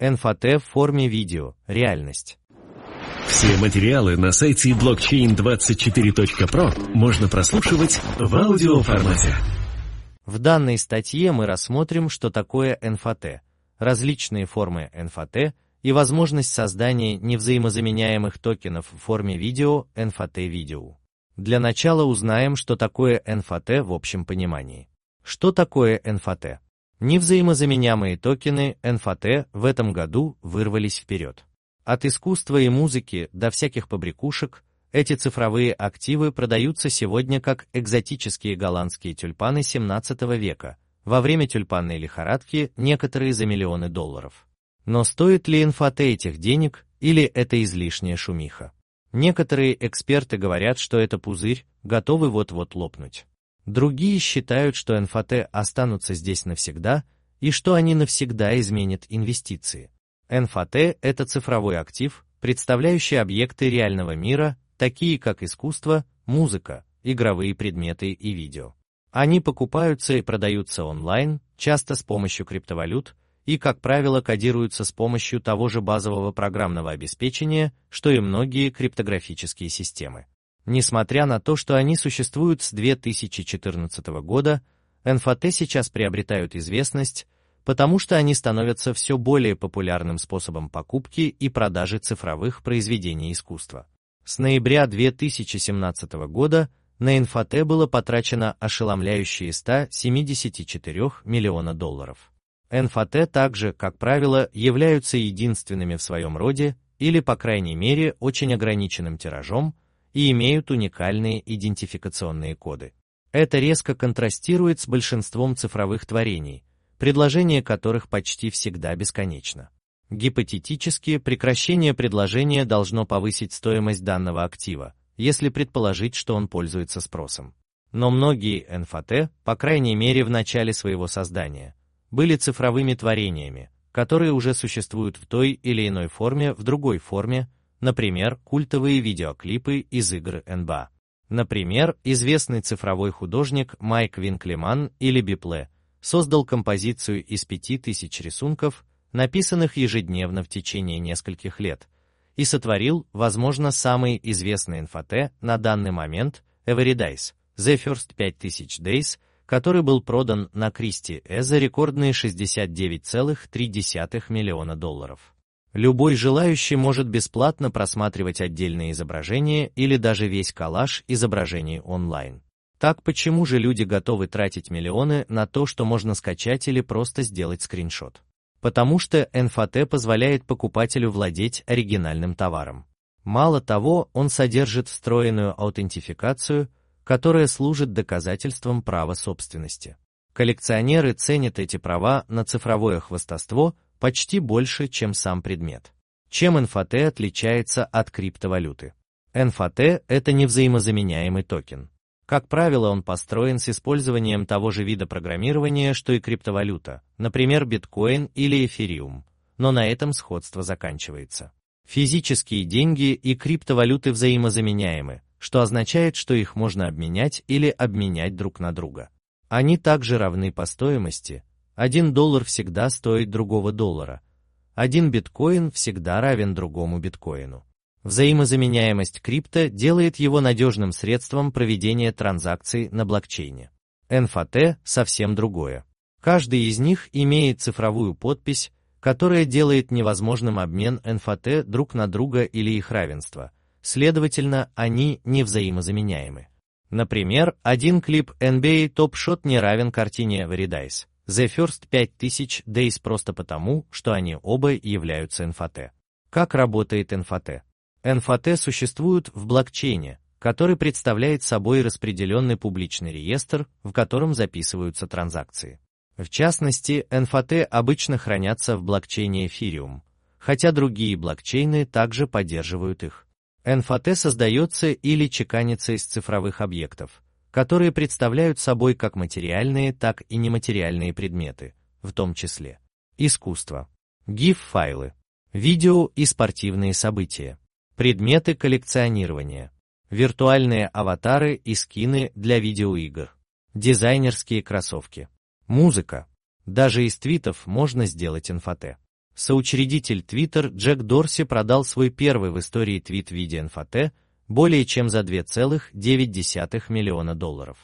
NFT в форме видео. Реальность. Все материалы на сайте blockchain24.pro можно прослушивать в аудиоформате. В данной статье мы рассмотрим, что такое NFT, различные формы NFT и возможность создания невзаимозаменяемых токенов в форме видео, NFT-видео. Для начала узнаем, что такое NFT в общем понимании. Что такое NFT? Невзаимозаменяемые токены NFT в этом году вырвались вперед. От искусства и музыки до всяких побрякушек, эти цифровые активы продаются сегодня как экзотические голландские тюльпаны 17 века, во время тюльпанной лихорадки некоторые за миллионы долларов. Но стоит ли NFT этих денег, или это излишняя шумиха? Некоторые эксперты говорят, что это пузырь, готовый вот-вот лопнуть. Другие считают, что NFT останутся здесь навсегда, и что они навсегда изменят инвестиции. NFT – это цифровой актив, представляющий объекты реального мира, такие как искусство, музыка, игровые предметы и видео. Они покупаются и продаются онлайн, часто с помощью криптовалют, и, как правило, кодируются с помощью того же базового программного обеспечения, что и многие криптографические системы. Несмотря на то, что они существуют с 2014 года, NFT сейчас приобретают известность, потому что они становятся все более популярным способом покупки и продажи цифровых произведений искусства. С ноября 2017 года на NFT было потрачено ошеломляющие 174 миллиона долларов. NFT также, как правило, являются единственными в своем роде или, по крайней мере, очень ограниченным тиражом и имеют уникальные идентификационные коды. Это резко контрастирует с большинством цифровых творений, предложение которых почти всегда бесконечно. Гипотетически, прекращение предложения должно повысить стоимость данного актива, если предположить, что он пользуется спросом. Но многие NFT, по крайней мере в начале своего создания, были цифровыми творениями, которые уже существуют в той или иной форме, в другой форме, например, культовые видеоклипы из игр NBA. Например, известный цифровой художник Майк Винклеман или Бипле создал композицию из 5000 рисунков, написанных ежедневно в течение нескольких лет, и сотворил, возможно, самый известный NFT на данный момент Everydays, The First 5000 Days, который был продан на Christie's за рекордные $69,3 миллиона. Любой желающий может бесплатно просматривать отдельные изображения или даже весь коллаж изображений онлайн. Так почему же люди готовы тратить миллионы на то, что можно скачать или просто сделать скриншот? Потому что NFT позволяет покупателю владеть оригинальным товаром. Мало того, он содержит встроенную аутентификацию, которая служит доказательством права собственности. Коллекционеры ценят эти права на цифровое хвастовство почти больше, чем сам предмет. Чем NFT отличается от криптовалюты? NFT – это невзаимозаменяемый токен. Как правило, он построен с использованием того же вида программирования, что и криптовалюта, например, биткоин или эфириум, но на этом сходство заканчивается. Физические деньги и криптовалюты взаимозаменяемы, что означает, что их можно обменять или обменять друг на друга. Они также равны по стоимости. $1 всегда стоит другого доллара. Один биткоин всегда равен другому биткоину. Взаимозаменяемость крипто делает его надежным средством проведения транзакций на блокчейне. NFT совсем другое. Каждый из них имеет цифровую подпись, которая делает невозможным обмен NFT друг на друга или их равенство. Следовательно, они не взаимозаменяемы. Например, один клип NBA Top Shot не равен картине Everydays, The First 5000 Days просто потому, что они оба являются NFT. Как работает NFT? NFT существует в блокчейне, который представляет собой распределенный публичный реестр, в котором записываются транзакции. В частности, NFT обычно хранятся в блокчейне Ethereum, хотя другие блокчейны также поддерживают их. NFT создается или чеканится из цифровых объектов, которые представляют собой как материальные, так и нематериальные предметы, в том числе искусство, GIF-файлы, видео и спортивные события, предметы коллекционирования, виртуальные аватары и скины для видеоигр, дизайнерские кроссовки, музыка. Даже из твитов можно сделать NFT. Соучредитель Twitter Джек Дорси продал свой первый в истории твит в виде NFT более чем за $2,9 миллиона.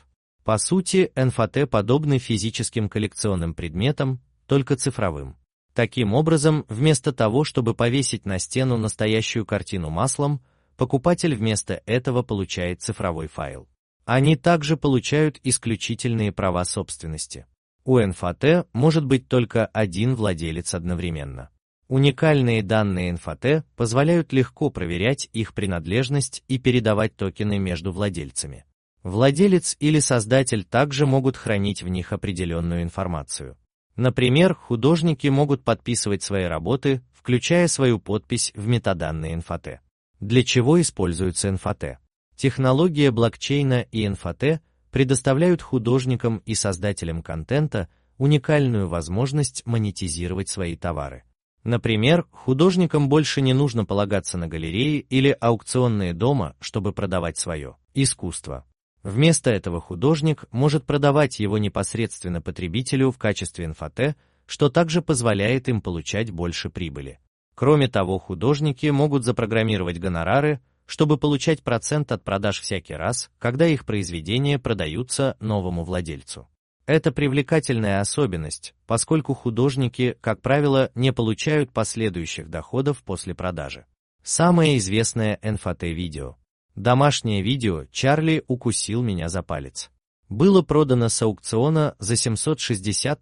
По сути, NFT подобны физическим коллекционным предметам, только цифровым. Таким образом, вместо того, чтобы повесить на стену настоящую картину маслом, покупатель вместо этого получает цифровой файл. Они также получают исключительные права собственности. У NFT может быть только один владелец одновременно. Уникальные данные NFT позволяют легко проверять их принадлежность и передавать токены между владельцами. Владелец или создатель также могут хранить в них определенную информацию. Например, художники могут подписывать свои работы, включая свою подпись в метаданные NFT. Для чего используются NFT? Технология блокчейна и NFT предоставляют художникам и создателям контента уникальную возможность монетизировать свои товары. Например, художникам больше не нужно полагаться на галереи или аукционные дома, чтобы продавать свое искусство. Вместо этого художник может продавать его непосредственно потребителю в качестве NFT, что также позволяет им получать больше прибыли. Кроме того, художники могут запрограммировать гонорары, чтобы получать процент от продаж всякий раз, когда их произведения продаются новому владельцу. Это привлекательная особенность, поскольку художники, как правило, не получают последующих доходов после продажи. Самое известное NFT-видео. Домашнее видео «Чарли укусил меня за палец» было продано с аукциона за $760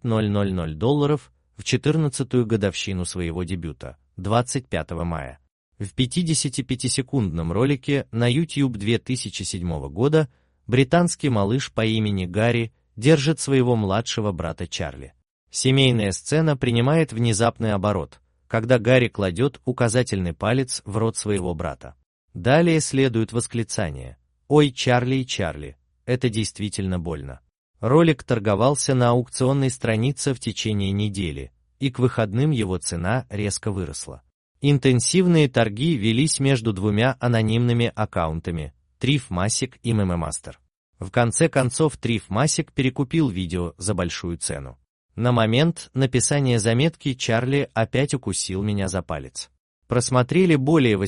000 в 14-ю годовщину своего дебюта, 25 мая. В 55-секундном ролике на YouTube 2007 года британский малыш по имени Гарри держит своего младшего брата Чарли. Семейная сцена принимает внезапный оборот, когда Гарри кладет указательный палец в рот своего брата. Далее следует восклицание: «Ой, Чарли, Чарли, это действительно больно». Ролик торговался на аукционной странице в течение недели, и к выходным его цена резко выросла. Интенсивные торги велись между двумя анонимными аккаунтами – Trif-Massic и MemeMaster. В конце концов Trif-Massic перекупил видео за большую цену. На момент написания заметки «Чарли опять укусил меня за палец» просмотрели более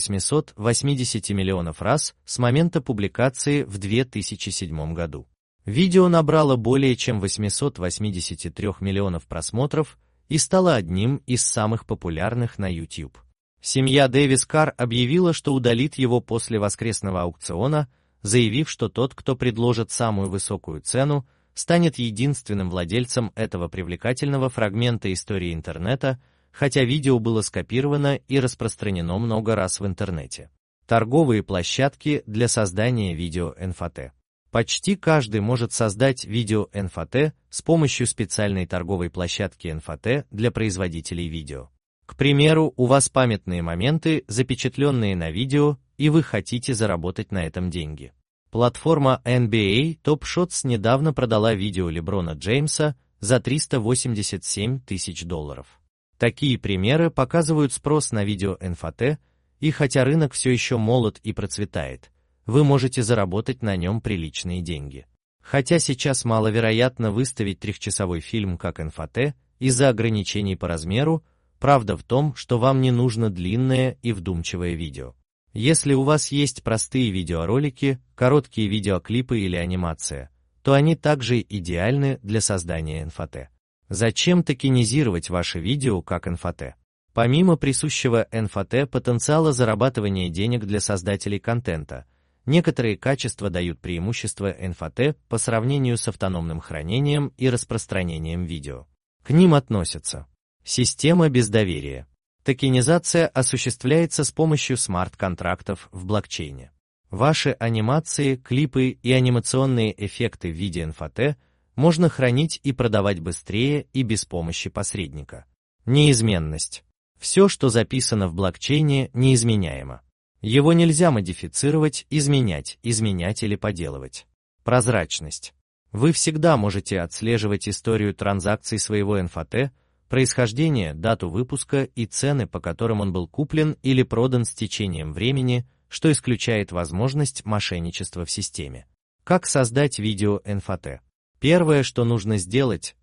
880 миллионов раз с момента публикации в 2007 году. Видео набрало более чем 883 миллионов просмотров и стало одним из самых популярных на YouTube. Семья Дэвис Карр объявила, что удалит его после воскресного аукциона, заявив, что тот, кто предложит самую высокую цену, станет единственным владельцем этого привлекательного фрагмента истории интернета, хотя видео было скопировано и распространено много раз в интернете. Торговые площадки для создания видео NFT. Почти каждый может создать видео NFT с помощью специальной торговой площадки NFT для производителей видео. К примеру, у вас памятные моменты, запечатленные на видео, и вы хотите заработать на этом деньги. Платформа NBA Top Shots недавно продала видео Леброна Джеймса за $387 тысяч. Такие примеры показывают спрос на видео NFT, и хотя рынок все еще молод и процветает, вы можете заработать на нем приличные деньги. Хотя сейчас маловероятно выставить трехчасовой фильм как NFT из-за ограничений по размеру, правда в том, что вам не нужно длинное и вдумчивое видео. Если у вас есть простые видеоролики, короткие видеоклипы или анимация, то они также идеальны для создания NFT. Зачем токенизировать ваше видео как NFT? Помимо присущего NFT потенциала зарабатывания денег для создателей контента, некоторые качества дают преимущество NFT по сравнению с автономным хранением и распространением видео. К ним относятся: система без доверия. Токенизация осуществляется с помощью смарт-контрактов в блокчейне. Ваши анимации, клипы и анимационные эффекты в виде NFT можно хранить и продавать быстрее и без помощи посредника. Неизменность. Все, что записано в блокчейне, неизменяемо. Его нельзя модифицировать, изменять или поделывать. Прозрачность. Вы всегда можете отслеживать историю транзакций своего NFT, происхождение, дату выпуска и цены, по которым он был куплен или продан с течением времени, что исключает возможность мошенничества в системе. Как создать видео NFT? Первое, что нужно сделать,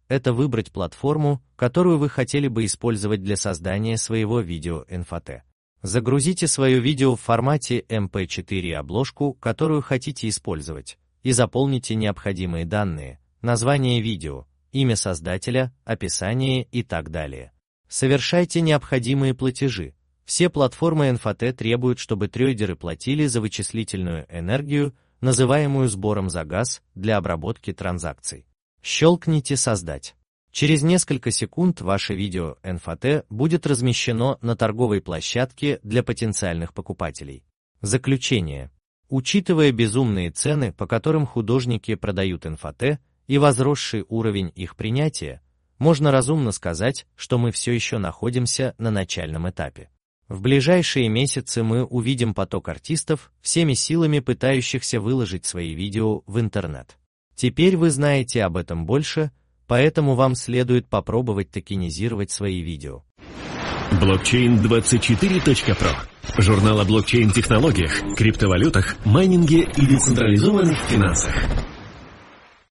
это выбрать платформу, которую вы хотели бы использовать для создания своего видео-НФТ. Загрузите свое видео в формате MP4 обложку, которую хотите использовать, и заполните необходимые данные, название видео, имя создателя, описание и так далее. Совершайте необходимые платежи. Все платформы NFT требуют, чтобы трейдеры платили за вычислительную энергию, называемую сбором за газ, для обработки транзакций. Щелкните «Создать». Через несколько секунд ваше видео NFT будет размещено на торговой площадке для потенциальных покупателей. Заключение. Учитывая безумные цены, по которым художники продают NFT, и возросший уровень их принятия, можно разумно сказать, что мы все еще находимся на начальном этапе. В ближайшие месяцы мы увидим поток артистов, всеми силами пытающихся выложить свои видео в интернет. Теперь вы знаете об этом больше, поэтому вам следует попробовать токенизировать свои видео. Blockchain24.pro. Журнал о блокчейн-технологиях, криптовалютах, майнинге и децентрализованных финансах.